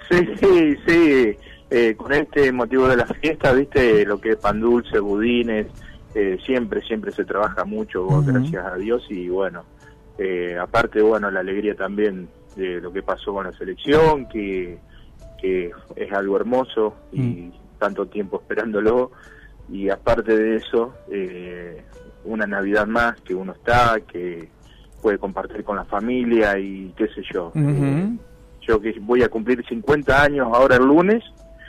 Sí, sí, con este motivo de la fiesta, viste, lo que es pan dulce, budines, siempre se trabaja mucho, gracias a Dios, y bueno, aparte, bueno, la alegría también de lo que pasó con la selección, que es algo hermoso, y tanto tiempo esperándolo, y aparte de eso, una Navidad más que uno está, que puede compartir con la familia, y qué sé yo. Yo que voy a cumplir 50 años ahora el lunes,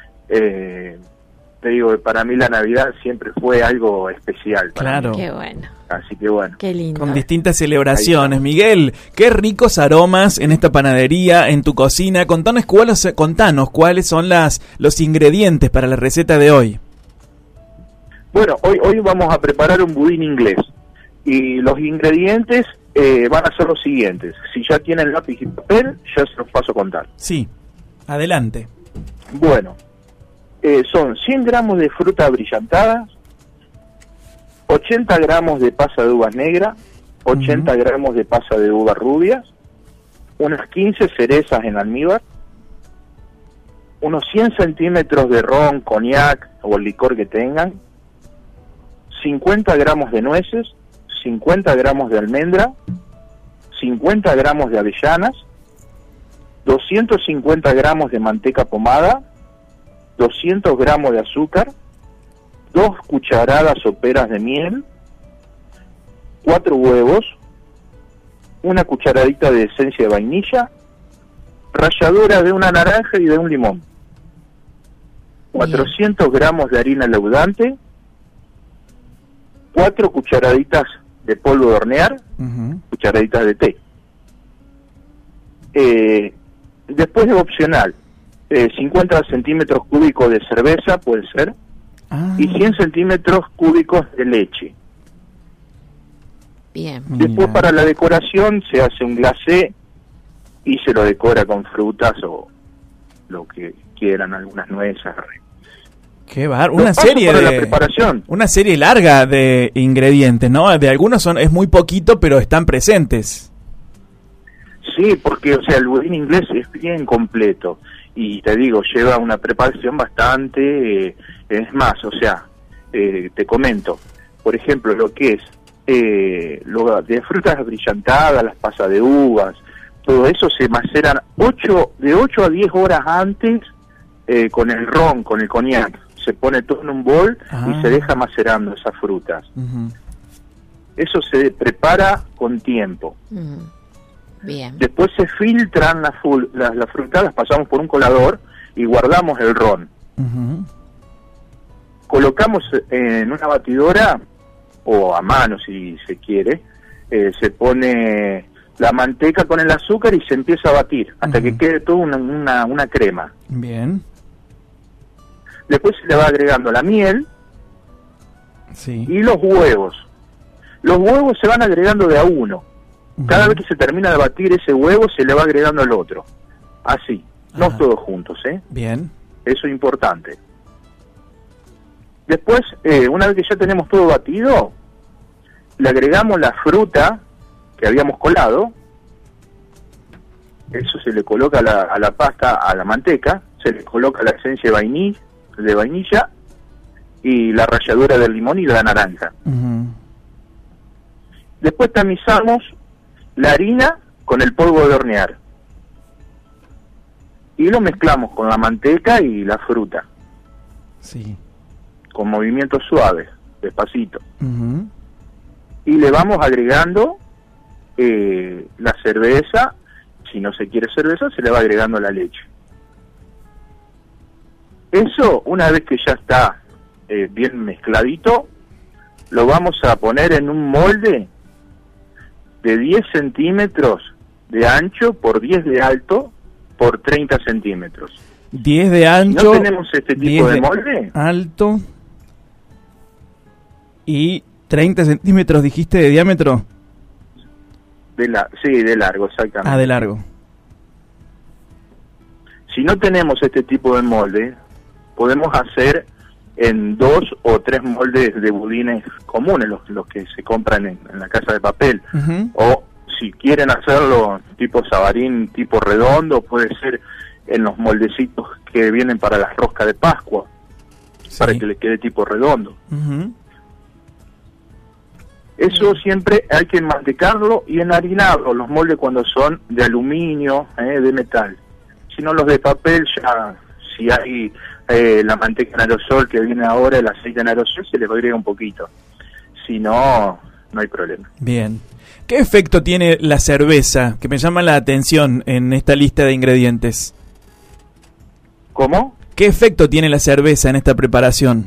te digo, para mí la Navidad siempre fue algo especial. Claro. Qué bueno. Así que bueno. Qué lindo. Con distintas celebraciones. Miguel, qué ricos aromas en esta panadería, en tu cocina. Contanos cuáles son los ingredientes para la receta de hoy. Bueno, hoy vamos a preparar un budín inglés. Y los ingredientes van a ser los siguientes. Si ya tienen lápiz y papel, ya se los paso a contar. Sí, adelante. Bueno, son 100 gramos de fruta brillantada, 80 gramos de pasa de uvas negra, 80 gramos de pasa de uvas rubias, unas 15 cerezas en almíbar, unos 100 centímetros de ron, coñac o el licor que tengan, 50 gramos de nueces, 50 gramos de almendra, 50 gramos de avellanas, 250 gramos de manteca pomada, 200 gramos de azúcar, 2 cucharadas soperas de miel, 4 huevos, una cucharadita de esencia de vainilla, ralladura de una naranja y de un limón, 400 gramos de harina leudante, 4 cucharaditas de polvo de hornear, cucharaditas de té. Después de opcional, 50 centímetros cúbicos de cerveza, puede ser, y 100 centímetros cúbicos de leche. Bien. Después para la decoración se hace un glacé y se lo decora con frutas o lo que quieran, algunas nueces. Qué bar, una serie de la preparación. Una serie larga de ingredientes, ¿no? De algunos es muy poquito, pero están presentes. Sí, porque o sea, el budín inglés es bien completo y te digo, lleva una preparación bastante, es más, o sea, te comento, por ejemplo, lo que es lo de frutas brillantadas, las pasas de uvas, todo eso se maceran de 8 a 10 horas antes con el ron, con el coñac. Se pone todo en un bol y se deja macerando esas frutas. Eso se prepara con tiempo. Bien. Después se filtran las frutas, las pasamos por un colador y guardamos el ron. Colocamos en una batidora, o a mano si se quiere, se pone la manteca con el azúcar y se empieza a batir hasta que quede toda una crema. Bien. Después se le va agregando la miel y los huevos. Los huevos se van agregando de a uno. Cada vez que se termina de batir ese huevo, se le va agregando el otro. Así, no todos juntos, ¿eh? Bien. Eso es importante. Después, una vez que ya tenemos todo batido, le agregamos la fruta que habíamos colado. Eso se le coloca a la pasta, a la manteca, se le coloca la esencia de vainilla y la ralladura del limón y de la naranja. Después tamizamos la harina con el polvo de hornear y lo mezclamos con la manteca y la fruta, con movimientos suaves, despacito, y le vamos agregando la cerveza. Si no se quiere cerveza, se le va agregando la leche. Eso, una vez que ya está bien mezcladito, lo vamos a poner en un molde de 10 centímetros de ancho por 10 de alto por 30 centímetros. 10 de ancho. ¿No tenemos este tipo de molde? Alto. Y 30 centímetros, dijiste, de diámetro. Sí, de largo, exactamente. De largo. Si no tenemos este tipo de molde, podemos hacer en 2 o 3 moldes de budines comunes, los que se compran en la casa de papel. O si quieren hacerlo tipo sabarín, tipo redondo, puede ser en los moldecitos que vienen para las roscas de Pascua, para que le quede tipo redondo. Eso siempre hay que mantecarlo y enharinarlo, los moldes cuando son de aluminio, de metal. Si no, los de papel, ya si hay la manteca en aerosol que viene ahora, el aceite en aerosol, se le agrega un poquito. Si no, no hay problema. Bien. ¿Qué efecto tiene la cerveza, que me llama la atención en esta lista de ingredientes? ¿Cómo? ¿Qué efecto tiene la cerveza en esta preparación?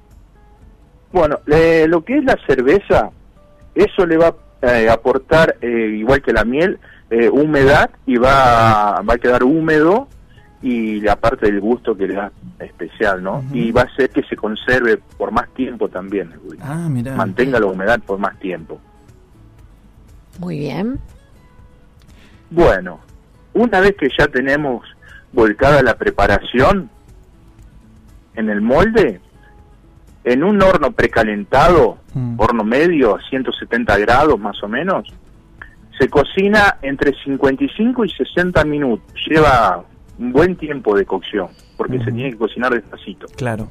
Bueno, lo que es la cerveza, eso le va a aportar, igual que la miel, humedad, y va a quedar húmedo, y aparte del gusto que le da especial, ¿no? Y va a hacer que se conserve por más tiempo también. Mirá. Mantenga la humedad por más tiempo. Muy bien. Bueno, una vez que ya tenemos volcada la preparación en el molde, en un horno precalentado, horno medio, a 170 grados más o menos, se cocina entre 55 y 60 minutos. Lleva un buen tiempo de cocción, porque se tiene que cocinar despacito. Claro.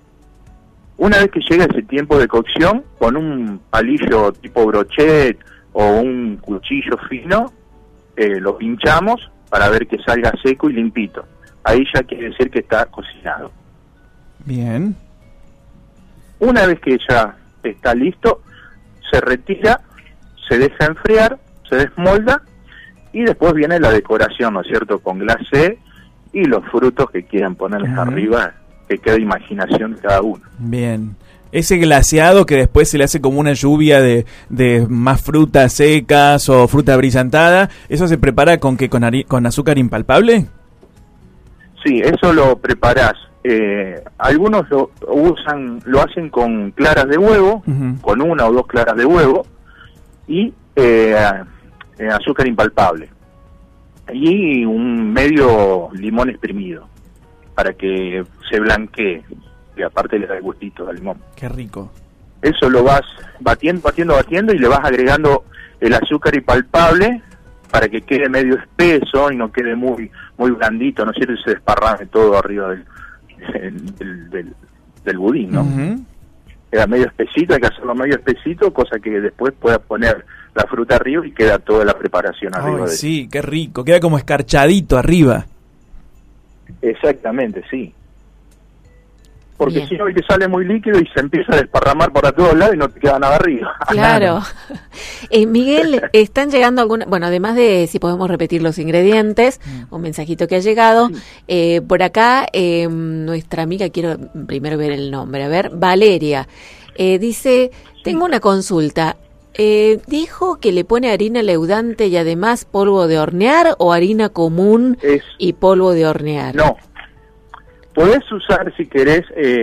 Una vez que llega ese tiempo de cocción, con un palillo tipo brochet o un cuchillo fino, lo pinchamos para ver que salga seco y limpito. Ahí ya quiere decir que está cocinado. Bien. Una vez que ya está listo, se retira, se deja enfriar, se desmolda, y después viene la decoración, ¿no es cierto?, con glacé y los frutos que quieran ponerles arriba, que quede imaginación de cada uno. Bien. Ese glaseado que después se le hace como una lluvia de más frutas secas o fruta brillantada, ¿eso se prepara con qué? ¿Con azúcar impalpable? Sí, eso lo preparás. Algunos lo hacen con claras de huevo, con 1 o 2 claras de huevo, y azúcar impalpable. Y un medio limón exprimido, para que se blanquee, y aparte le da el gustito del limón. Qué rico. Eso lo vas batiendo, y le vas agregando el azúcar impalpable para que quede medio espeso y no quede muy blandito, ¿no es cierto? Y se desparrame todo arriba del budín, ¿no? Queda medio espesito, hay que hacerlo medio espesito, cosa que después puedas poner la fruta arriba y queda toda la preparación arriba. Sí, qué rico, queda como escarchadito arriba. Exactamente, sí. Porque Bien. si no, te sale muy líquido y se empieza a desparramar por a todos lados y no te queda nada arriba. Claro. Miguel, están llegando algunas, bueno, además de si podemos repetir los ingredientes, un mensajito que ha llegado, por acá nuestra amiga, quiero primero ver el nombre, a ver, Valeria, dice, tengo una consulta, dijo que le pone harina leudante y además polvo de hornear, o harina común y polvo de hornear. No, podés usar si querés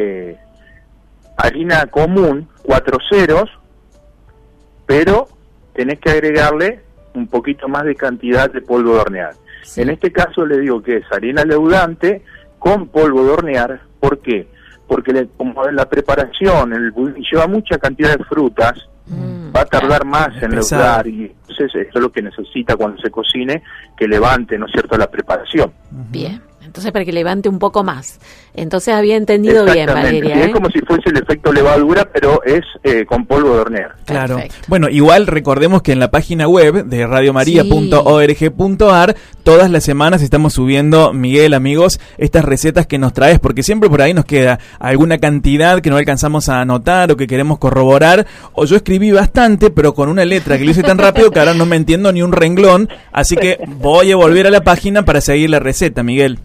harina común, 4 ceros, pero tenés que agregarle un poquito más de cantidad de polvo de hornear. Sí. En este caso le digo que es harina leudante con polvo de hornear. ¿Por qué? Porque como la preparación, el budín lleva mucha cantidad de frutas, va a tardar más en leudar, y entonces eso es lo que necesita cuando se cocine, que levante, ¿no es cierto?, la preparación. Bien. Entonces, para que levante un poco más. Entonces, había entendido bien, Valeria. Sí, es como si fuese el efecto levadura, pero es con polvo de hornear. Claro. Perfecto. Bueno, igual recordemos que en la página web de radiomaria.org.ar todas las semanas estamos subiendo, Miguel, amigos, estas recetas que nos traes, porque siempre por ahí nos queda alguna cantidad que no alcanzamos a anotar o que queremos corroborar, o yo escribí bastante, pero con una letra que lo hice tan rápido que ahora no me entiendo ni un renglón, así que voy a volver a la página para seguir la receta, Miguel.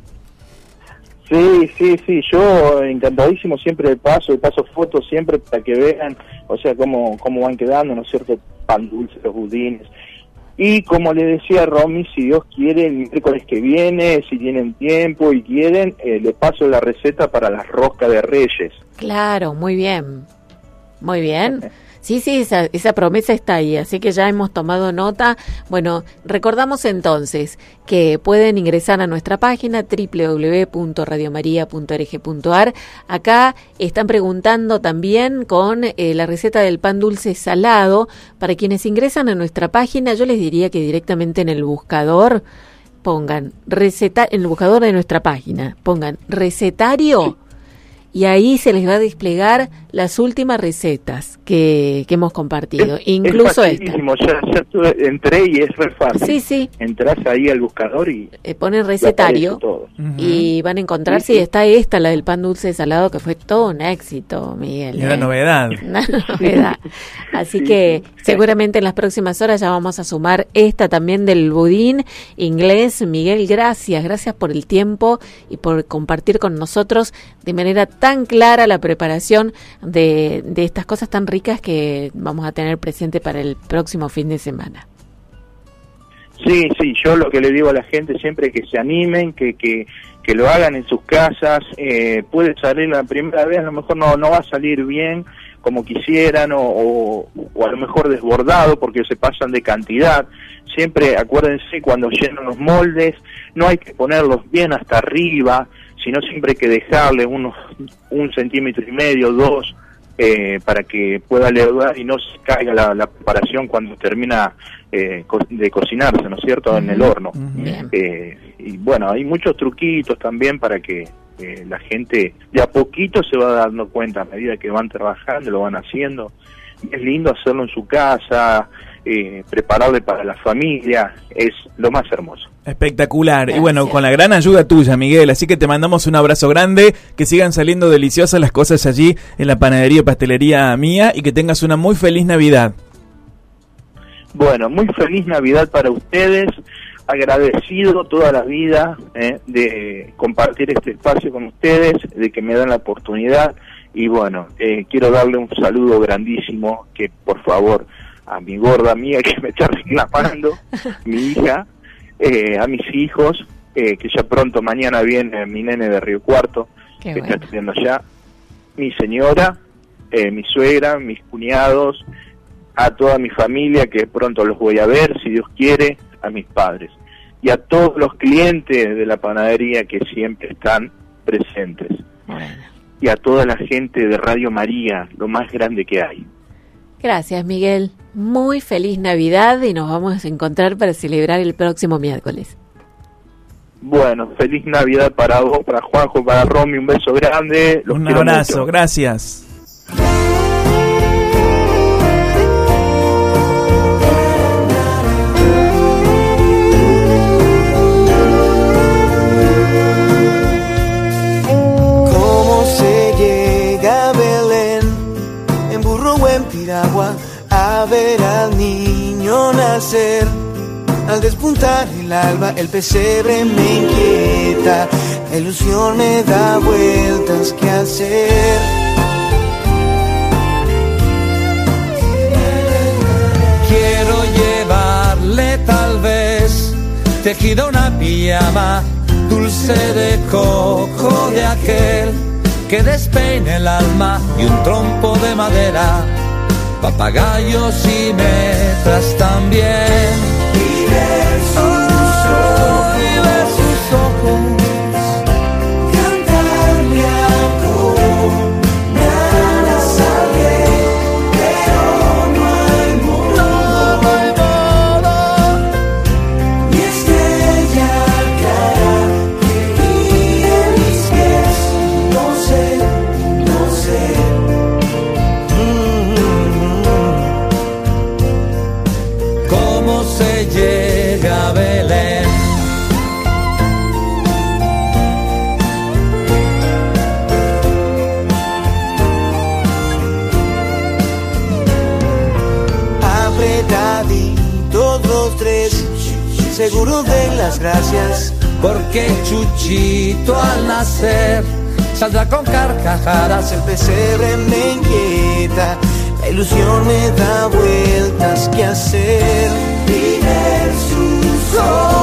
Sí, yo encantadísimo, siempre paso fotos siempre para que vean, o sea, cómo van quedando, ¿no es cierto?, pan dulce, los budines. Y como le decía a Romy, si Dios quiere, el miércoles que viene, si tienen tiempo y quieren, le paso la receta para las roscas de Reyes. Claro, muy bien. Muy bien. Sí, esa promesa está ahí, así que ya hemos tomado nota. Bueno, recordamos entonces que pueden ingresar a nuestra página www.radiomaria.org.ar. Acá están preguntando también con la receta del pan dulce salado. Para quienes ingresan a nuestra página, yo les diría que directamente en el buscador pongan receta en el buscador de nuestra página, pongan recetario y ahí se les va a desplegar las últimas recetas que hemos compartido, incluso esta. Ya entré y es re fácil. Sí. Entrás ahí al buscador y ponen recetario y van a encontrar si está esta, la del pan dulce salado, que fue todo un éxito, Miguel. Y una novedad. Una novedad. Así que seguramente en las próximas horas ya vamos a sumar esta también del budín inglés. Miguel, gracias por el tiempo y por compartir con nosotros de manera tan clara la preparación de estas cosas tan ricas que vamos a tener presente para el próximo fin de semana. Sí, yo lo que le digo a la gente siempre es que se animen, que lo hagan en sus casas. Puede salir la primera vez, a lo mejor no va a salir bien como quisieran o a lo mejor desbordado porque se pasan de cantidad. Siempre acuérdense, cuando llenan los moldes no hay que ponerlos bien hasta arriba, sino siempre hay que dejarle 1 centímetro y medio, 2, para que pueda leudar y no se caiga la preparación cuando termina de cocinarse, ¿no es cierto?, en el horno. Y bueno, hay muchos truquitos también para que la gente de a poquito se va dando cuenta a medida que van trabajando, lo van haciendo. Es lindo hacerlo en su casa, prepararle para la familia, es lo más hermoso. Espectacular. Gracias. Y bueno, con la gran ayuda tuya, Miguel, así que te mandamos un abrazo grande, que sigan saliendo deliciosas las cosas allí en la panadería y pastelería mía y que tengas una muy feliz Navidad. Bueno, muy feliz Navidad para ustedes, agradecido toda la vida de compartir este espacio con ustedes, de que me dan la oportunidad y bueno, quiero darle un saludo grandísimo, que por favor a mi gorda amiga que me está reclamando, mi hija, a mis hijos, que ya pronto mañana viene mi nene de Río Cuarto, que está estudiando allá, mi señora, mi suegra, mis cuñados, a toda mi familia que pronto los voy a ver, si Dios quiere, a mis padres, y a todos los clientes de la panadería que siempre están presentes, y a toda la gente de Radio María, lo más grande que hay. Gracias, Miguel. Muy feliz Navidad y nos vamos a encontrar para celebrar el próximo miércoles. Bueno, feliz Navidad para vos, para Juanjo, para Romy, un beso grande. Un abrazo, mucho. Gracias. ¿Cómo se llega a Belén? En burro o en piragua, a ver al niño nacer. Al despuntar el alba, el pesebre me inquieta, la ilusión me da vueltas, ¿qué hacer? Quiero llevarle tal vez tejida una pijama dulce de coco de aquel que despeine el alma y un trompo de madera, papagayos y metras también. Y ver sus ojos, cantarle algo, nada sabe, pero no hay modo, ni estrella cara que guíe mis pies, no sé. ¿Cómo se llega a Belén? Apretaditos los tres, seguro de las gracias, porque Chuchito al nacer saldrá con carcajadas. El pesebre me inquieta, la ilusión me da vueltas, ¿qué hacer? Y ver sus ojos.